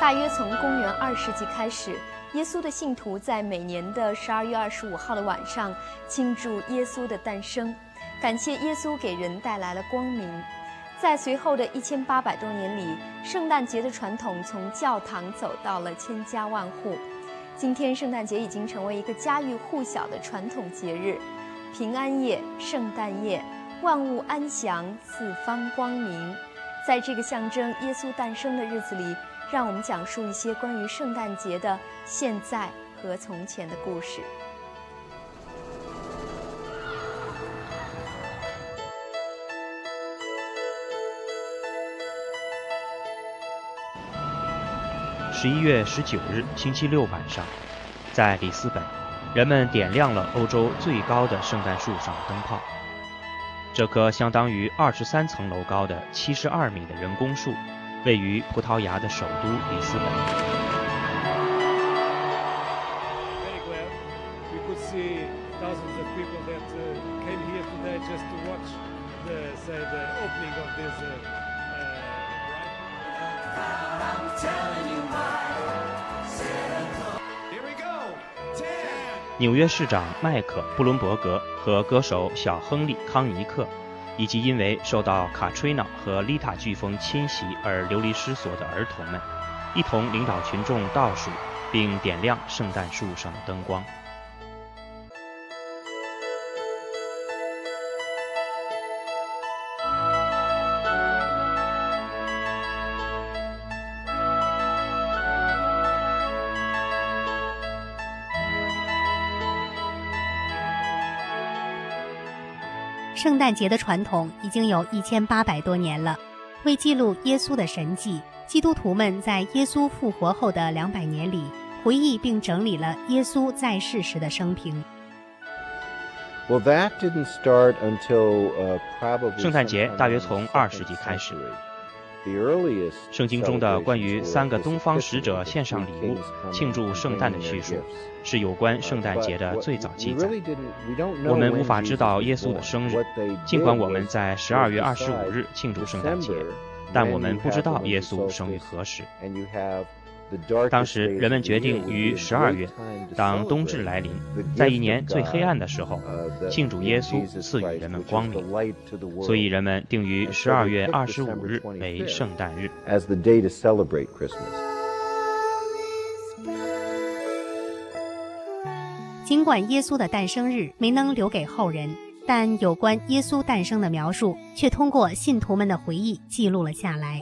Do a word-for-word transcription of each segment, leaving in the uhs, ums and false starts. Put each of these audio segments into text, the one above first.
大约从公元二世纪开始，耶稣的信徒在每年的十二月二十五号的晚上庆祝耶稣的诞生，感谢耶稣给人带来了光明。在随后的一千八百多年里，圣诞节的传统从教堂走到了千家万户。今天，圣诞节已经成为一个家喻户晓的传统节日。平安夜、圣诞夜，万物安详，四方光明。在这个象征耶稣诞生的日子里，让我们讲述一些关于圣诞节的现在和从前的故事。 十一月十九日星期六晚上，在里斯本，人们点亮了欧洲最高的圣诞树上的灯泡。这棵相当于二十三层楼高的七十二米的人工树，位于葡萄牙的首都里斯本。纽约市长麦克·布伦伯格和歌手小亨利·康尼克，以及因为受到卡吹娜和丽塔飓风侵袭而流离失所的儿童们，一同领导群众倒数，并点亮圣诞树上的灯光。 圣诞节的传统已经有一千八百多年了。为记录耶稣的神迹，基督徒们在耶稣复活后的两百年里，回忆并整理了耶稣在世时的生平。 Well, that didn't start until, uh, probably 圣诞节大约从二世纪开始。圣经中的关于三个东方使者献上礼物庆祝圣诞的叙述，是有关圣诞节的最早记载。我们无法知道耶稣的生日，尽管我们在十二月二十五日庆祝圣诞节，但我们不知道耶稣生于何时。当时人们决定于十二月，当冬至来临，在一年最黑暗的时候，庆祝耶稣赐予人们光明，所以人们定于十二月二十五日为圣诞日。 尽管耶稣的诞生日没能留给后人，但有关耶稣诞生的描述却通过信徒们的回忆记录了下来。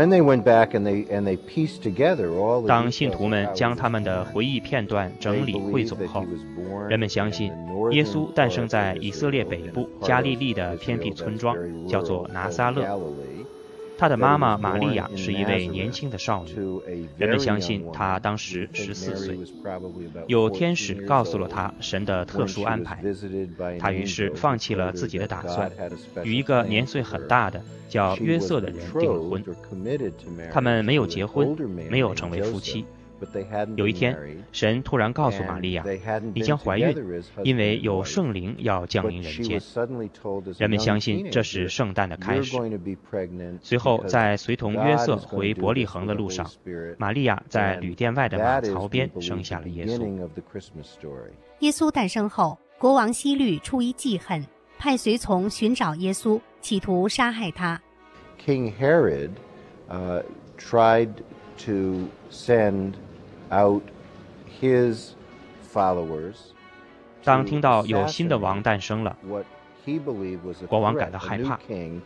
当信徒们将他们的回忆片段整理汇总后，人们相信耶稣诞生在以色列北部加利利的偏僻村庄，叫做拿撒勒。他的妈妈玛利亚是一位年轻的少女，人们相信她当时十四岁。有天使告诉了她神的特殊安排，她于是放弃了自己的打算，与一个年岁很大的叫约瑟的人订了婚。他们没有结婚，没有成为夫妻。有一天，神突然告诉玛利亚，你将怀孕，因为有圣灵要降临人间。人们相信这是圣诞的开始。随后在随同约瑟回伯利恒的路上，玛利亚在旅店外的马槽边生下了耶稣。 耶稣诞生后，国王希律出于记恨，派随从寻找耶稣，企图杀害他。 King Herod, uh, tried to send out his followers. 当听到有新的王诞生了，国王感到害怕，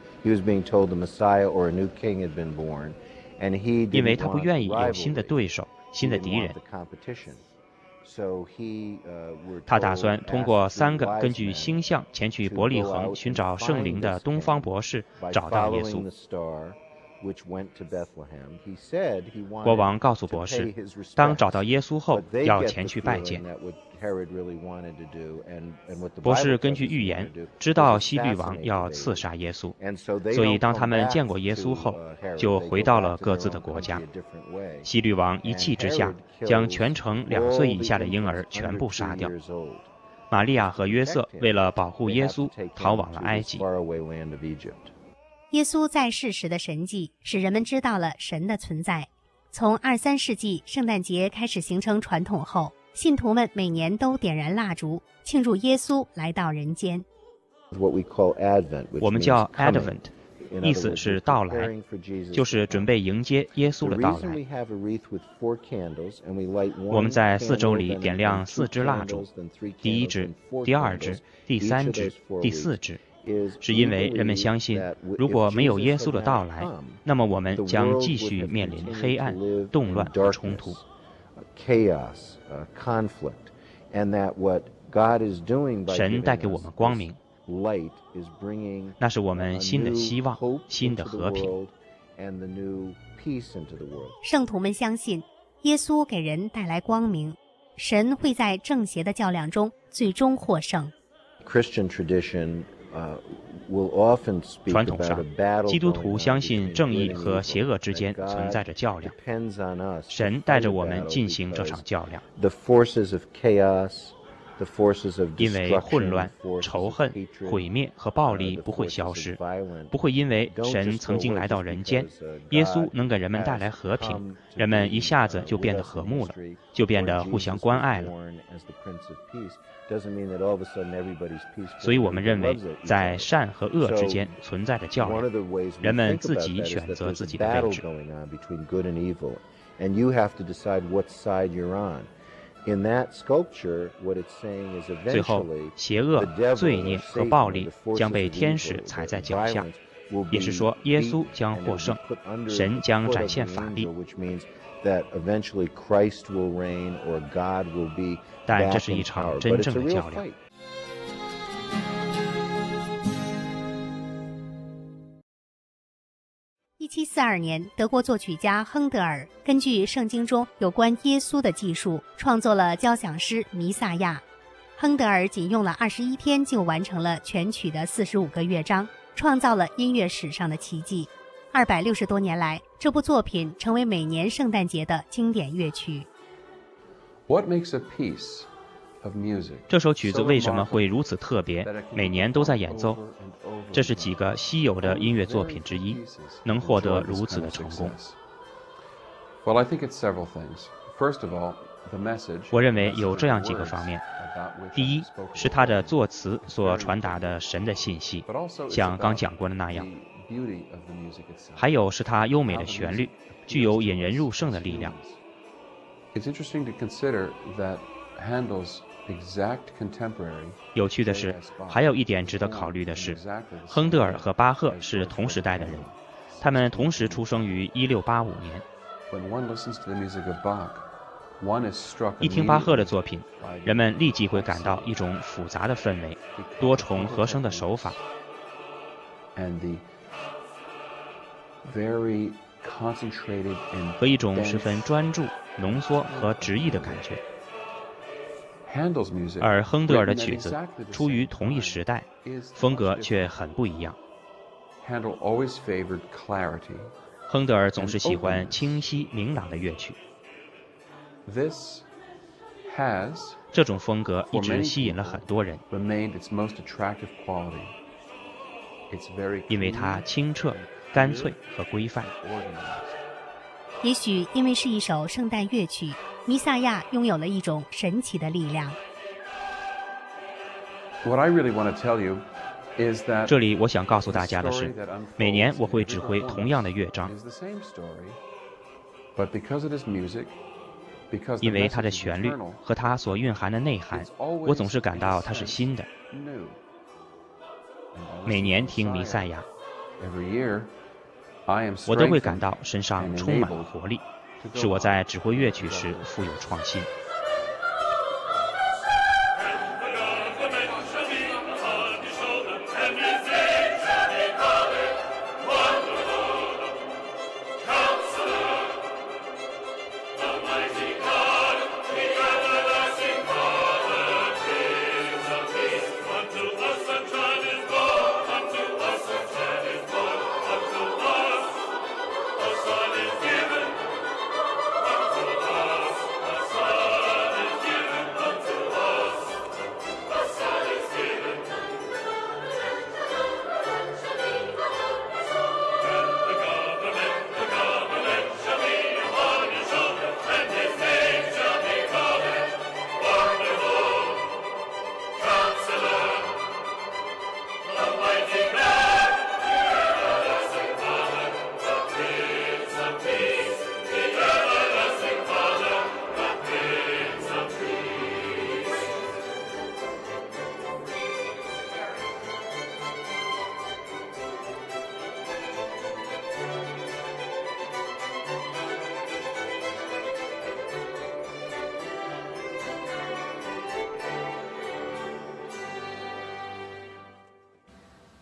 因为他不愿意有新的对手、新的敌人。他打算通过三个根据星象前去伯利恒寻找圣灵的东方博士找到耶稣。国王告诉博士，当找到耶稣后，要前去拜见。博士根据预言知道希律王要刺杀耶稣，所以当他们见过耶稣后，就回到了各自的国家。希律王一气之下，将全城两岁以下的婴儿全部杀掉。玛利亚和约瑟为了保护耶稣，逃往了埃及。 耶稣在世时的神迹使人们知道了神的存在。 从二三世纪圣诞节开始形成传统后，信徒们每年都点燃蜡烛，庆祝耶稣来到人间。 我们叫 Advent， 意思是到来，就是准备迎接耶稣的到来。我们在四周里点亮四支蜡烛，第一支、第二支、第三支、第四支，是因为人们相信，如果没有耶稣的到来，那么我们将继续面临黑暗、动乱和冲突。神带给我们光明，那是我们新的希望、新的和平。 圣徒们相信，耶稣给人带来光明，神会在正邪的较量中最终获胜。 传统上，基督徒相信正义和邪恶之间存在着较量，神带着我们进行这场较量。因为混乱、仇恨、毁灭和暴力不会消失，不会因为神曾经来到人间，耶稣能给人们带来和平，人们一下子就变得和睦了，就变得互相关爱了。所以我们认为，在善和恶之间存在着较量，人们自己选择自己的位置。最后，邪恶、罪孽和暴力将被天使踩在脚下，也是说，耶稣将获胜，神将展现法力。但这是一场真正的较量。 一七四二年，德国作曲家亨德尔根据圣经中有关耶稣的记述，创作了交响诗《弥撒亚》。亨德尔仅用了二十一天就完成了全曲的四十五个乐章，创造了音乐史上的奇迹。二百六十多年来，这部作品成为每年圣诞节的经典乐曲。 What makes a piece of music 这首曲子为什么会如此特别，每年都在演奏？这是几个稀有的音乐作品之一，能获得如此的成功。 Well, I think it's several things. First of all, the message. 我认为有这样几个方面：第一，是它的作词所传达的神的信息，像刚讲过的那样；还有是它优美的旋律，具有引人入胜的力量。 It's interesting to consider that Handel's exact contemporary. 有趣的是，还有一点值得考虑的是，亨德尔和巴赫是同时代的人，他们同时出生于一六八五年。 When one listens to the music of Bach, one is struck 一听巴赫的作品，人们立即会感到一种复杂的氛围，多重和声的手法， and the very concentrated and 和一种十分专注、浓缩和直译的感觉。 Handel's music, 而亨德尔的曲子出于同一时代，风格却很不一样。 Handel always favored clarity. 亨德尔总是喜欢清晰明朗的乐曲， This has 这种风格一直吸引了很多人， remained its most attractive quality. It's very 因为它清澈、干脆和规范。 organized. 也许因为是一首圣诞乐曲，《弥撒亚》拥有了一种神奇的力量。 What I really want to tell you is that 这里我想告诉大家的 the 是 story that unfolds 每年我会指 in 挥 different 同样的乐章 is the same story, but because it is music, because the 因为它的 message is 旋律 eternal, 和它所蕴含的内涵，我总是感到它是新的。 new. And I 每 listen 年 to 听弥 Messiah. 赛亚， Every year, I am 我都会 strengthened 感到身上充满了活力，使我在指挥乐曲时富有创新。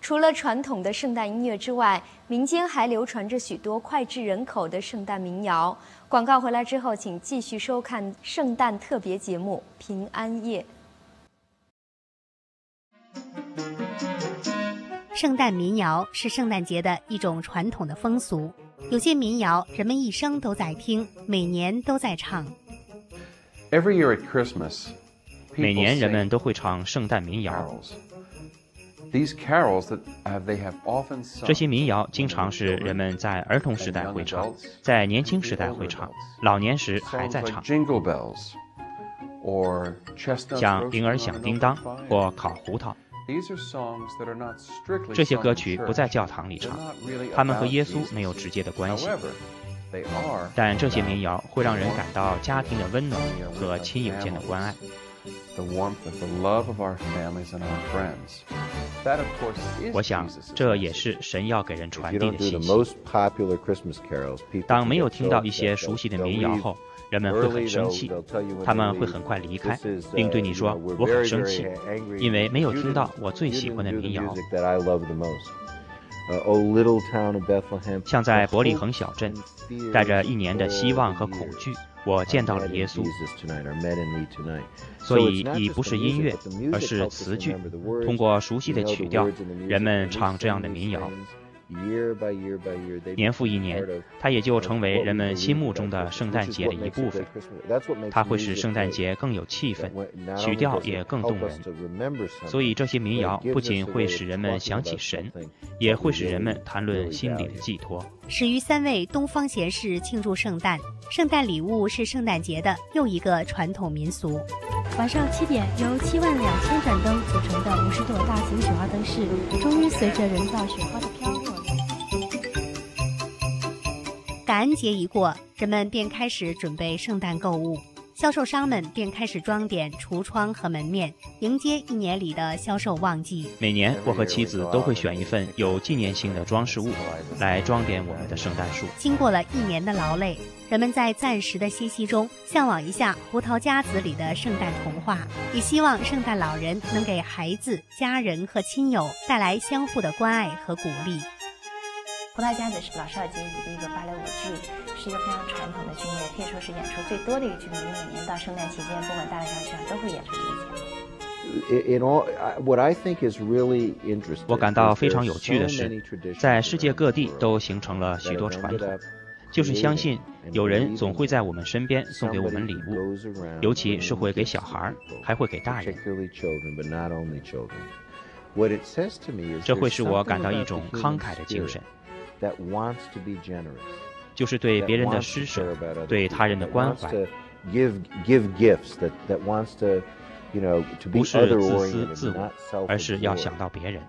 除了传统的圣诞音乐之外，民间还流传着许多脍炙人口的圣诞民谣。广告回来之后，请继续收看圣诞特别节目《平安夜》。 圣诞民谣是圣诞节的一种传统的风俗，有些民谣人们一生都在听，每年都在唱。 Every year at Christmas, 每年人们都会唱圣诞民谣。 These carols that have, they have often sung. 这些民谣经常是人们在儿童时代会唱，在年轻时代会唱，老年时还在唱。 Jingle bells, or chestnuts 像铃儿响叮当或烤胡桃。这些歌曲不在教堂里唱，它们和耶稣没有直接的关系，但这些民谣会让人感到家庭的温暖和亲友间的关爱。我想，这也是神要给人传递的信息。当没有听到一些熟悉的民谣后，人们会很生气，他们会很快离开，并对你说：“我很生气，因为没有听到我最喜欢的民谣。”像在伯利恒小镇，带着一年的希望和恐惧，我见到了耶稣。所以已不是音乐，而是词句，通过熟悉的曲调，人们唱这样的民谣。年复一年，它也就成为人们心目中的圣诞节的一部分。它会使圣诞节更有气氛，曲调也更动人。所以这些民谣不仅会使人们想起神，也会使人们谈论心里的寄托。 始于三位东方贤士庆祝圣诞，圣诞礼物是圣诞节的又一个传统民俗。 晚上七点，由七万两千盏灯组成的五十朵大型雪花灯饰，终于随着人造雪花的飘落。 感恩节一过，人们便开始准备圣诞购物，销售商们便开始装点橱窗和门面，迎接一年里的销售旺季。 每年，我和妻子都会选一份有纪念性的装饰物来装点我们的圣诞树。 经过了一年的劳累，人们在暂时的歇息中，向往一下《胡桃夹子》里的圣诞童话，也希望圣诞老人能给孩子、家人和亲友带来相互的关爱和鼓励。 《胡桃夹子》是老少皆宜的一个芭蕾舞剧，是一个非常传统的剧目，可以说是演出最多的一个剧目。因为每年到圣诞期间，不管大大小小都会演出这个节目。我感到非常有趣的是，在世界各地都形成了许多传统，就是相信有人总会在我们身边送给我们礼物，尤其是会给小孩，还会给大人。这会使我感到一种慷慨的精神，就是对别人的施舍，对他人的关怀，不是自私自我，而是要想到别人。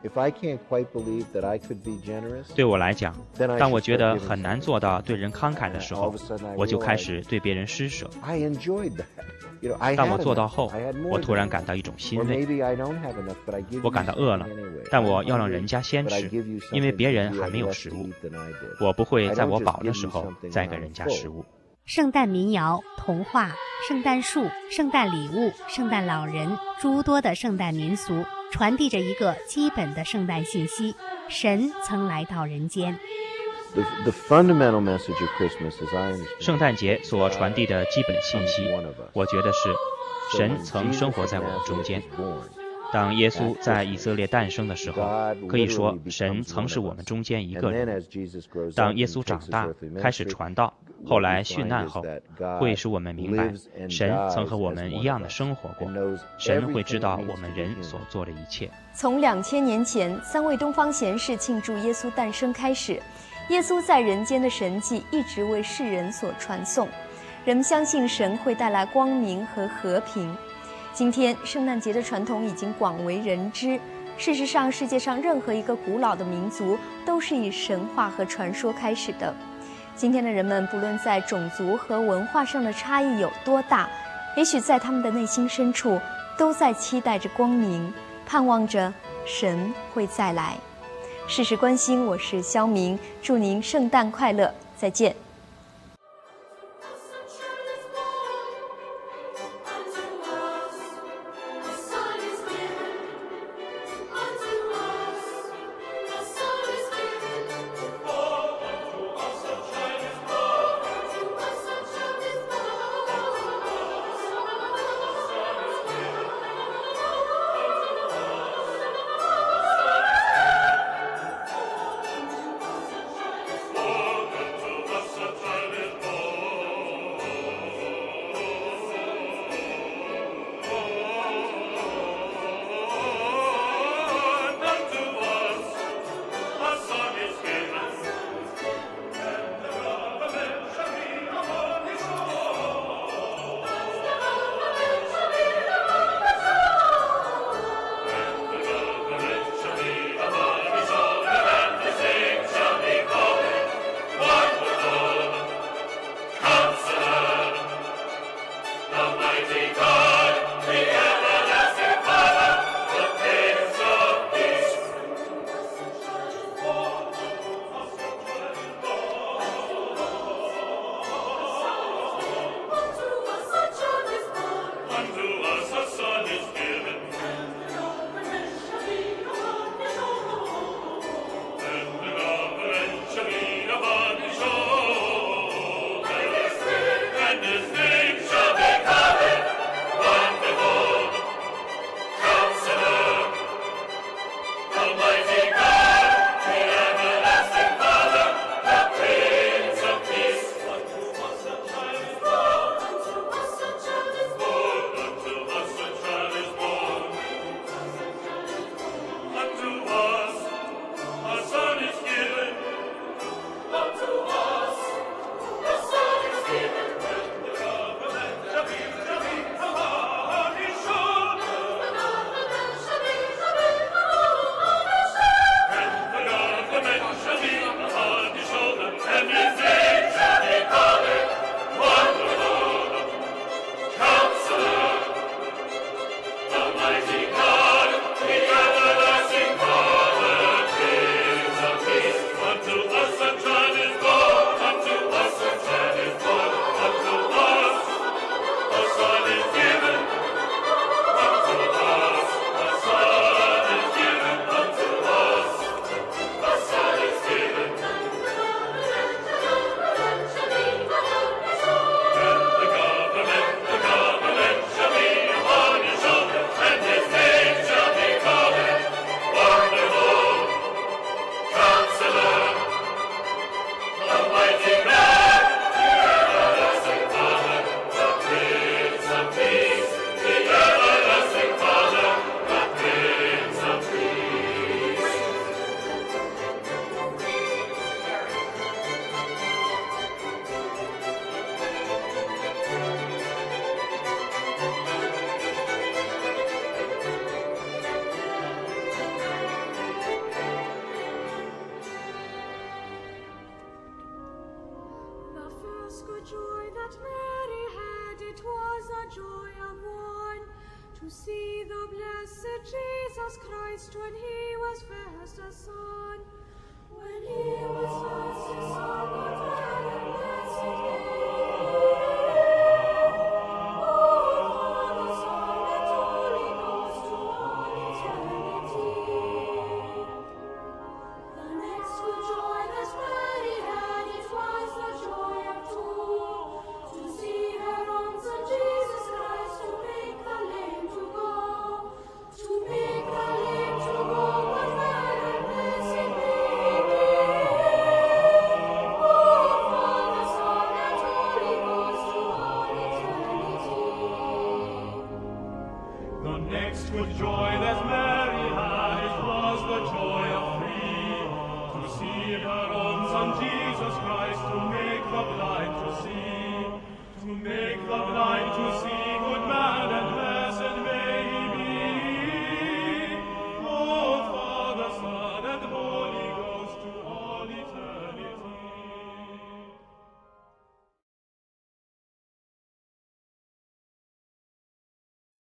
对我来讲，当我觉得很难做到对人慷慨的时候，我就开始对别人施舍。当我做到后，我突然感到一种欣慰。我感到饿了，但我要让人家先吃，因为别人还没有食物。我不会在我饱的时候再给人家食物。 圣诞民谣、童话、圣诞树、圣诞礼物、圣诞老人，诸多的圣诞民俗传递着一个基本的圣诞信息：神曾来到人间。 The, the fundamental message of Christmas, as I understand, 圣诞节所传递的基本信息，我觉得是神曾生活在我们中间。当耶稣在以色列诞生的时候，可以说神曾是我们中间一个人。当耶稣长大，开始传道，后来殉难后，会使我们明白，神曾和我们一样的生活过。神会知道我们人所做的一切。 从两千年前三位东方贤士庆祝耶稣诞生开始，耶稣在人间的神迹一直为世人所传颂。人们相信神会带来光明和和平。今天，圣诞节的传统已经广为人知。事实上，世界上任何一个古老的民族都是以神话和传说开始的。今天的人们，不论在种族和文化上的差异有多大，也许在他们的内心深处，都在期待着光明，盼望着神会再来。事事关心，我是肖明，祝您圣诞快乐，再见。 see the blessed Jesus Christ when he was first a son. When he was first a son, the glad and blessed day. Good joy that Mary had, it was the joy of free, to see her own Son Jesus Christ, to make the blind to see, to make the blind to see, good man and